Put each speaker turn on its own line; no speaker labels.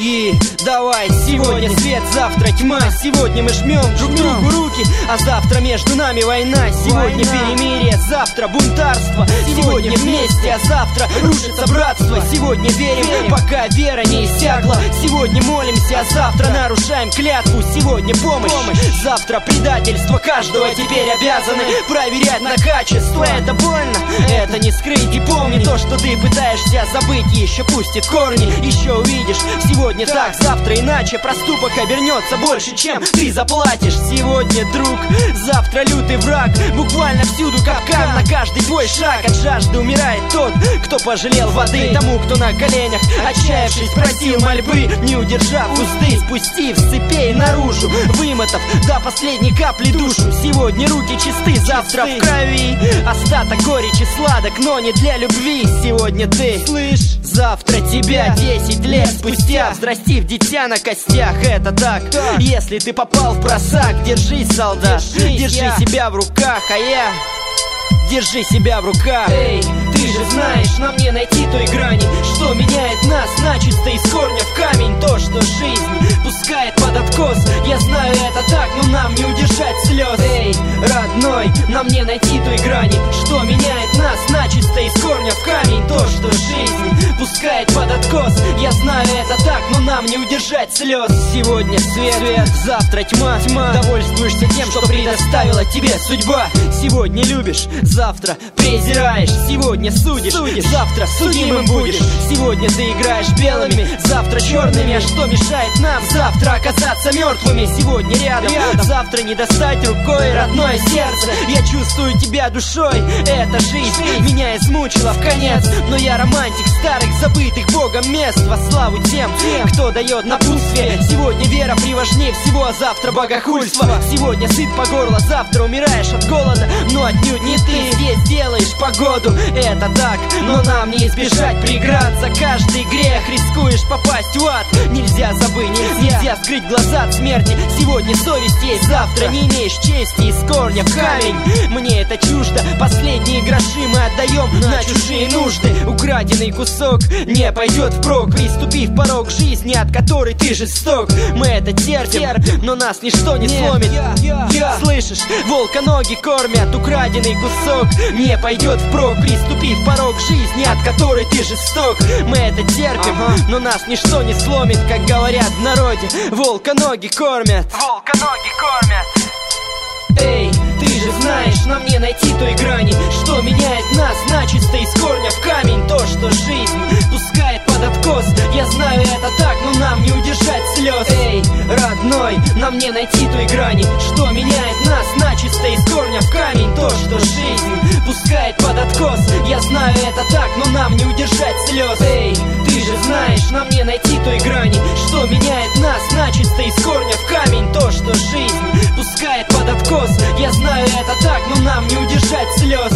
Враги, давай, сегодня свет, завтра тьма. Сегодня мы жмем друг другу руки, а завтра между нами война. Сегодня перемирие, завтра бунтарство. Сегодня вместе, а завтра рушится братство. Сегодня верим, пока вера не иссякла. Сегодня молимся, а завтра нарушаем клятву. Сегодня помощь, завтра предательство. Каждого теперь обязаны проверять на качество. Это больно, это не скрыть. И помни то, что ты пытаешься забыть, еще пустит корни. Еще увидишь, сегодня так, завтра иначе. Проступок обернется больше, чем ты заплатишь. Сегодня друг, завтра лютый враг. Буквально всюду капкан, на каждый твой шаг. От жажды умирает тот, кто пожалел воды. Тому, кто на коленях, отчаявшись, просил мольбы. Не удержав узды, спустив с цепей наружу, вымотав до последней капли душу. Сегодня руки чисты, завтра в крови. Остаток горечи сладок, но не для любви. Сегодня ты, слышь, завтра тебя 10 лет спустя, взрастив дитя на костях. Это так, если ты попал в просак, держись, солдат, держи себя в руках, а я... Держи себя в руках. Эй, ты же знаешь, нам не найти той грани, что меняет нас начисто из корня в камень. То, что жизнь пускает под откос, я знаю это так, но нам не удержать слез. Эй, родной, нам не найти той грани, что меняет нас начисто из корня в камень. То, что жизнь пускает под откос, я знаю это так, но нам не удержать слез. Сегодня свет, завтра тьма. Довольствуешься тем, что предоставила тебе судьба. Сегодня любишь, завтра презираешь. Сегодня судишь, завтра судимым будешь. Сегодня ты играешь белыми, завтра черными. А что мешает нам завтра оказаться мертвыми? Сегодня рядом, завтра не достать рукой родное сердце. Я чувствую тебя душой, эта жизнь меня измучила в конец. Но я романтик старых, забытых Богом мест. Во славу тем, кто дает напутствие. Сегодня вера приважнее всего, а завтра богохульство. Сегодня сыт по горло, завтра умираешь от голода. Но отнюдь не ты здесь делаешь погоду. Это так, но нам не избежать преград. За каждый грех рискуешь попасть в ад. Нельзя забыть, нельзя скрыть глаза от смерти. Сегодня совесть есть, завтра не имеешь чести. Из корня в камень, мне это чуждо. Последние гроши мы отдаем на чужие нужды. Украденный кусок не пойдет впрок, приступив порог жизни, от которой ты жесток. Мы это терпим, но нас ничто не сломит. Слышишь, волка ноги кормят. Украденный кусок не пойдет впрок, приступив порог жизни, от которой ты жесток. Мы это терпим, но нас ничто не сломит. Как говорят в народе, волка ноги кормят. Волка ноги кормят. Эй, ты же знаешь, нам не найти той грани, что меняет нас начисто из корня в камень. То, что жизнь пускает под откос, я знаю это так, но нам не удержать слез. Эй, родной, нам не найти той грани, что меняет нас начисто из корня в камень. То, что жизнь пускает под откос, я знаю это так, но нам не удержать слез. Эй, ты же знаешь, нам не найти той грани, что меняет нас начисто из корня в камень. То, что жизнь пускает под откос, я знаю это так, но нам не удержать слез.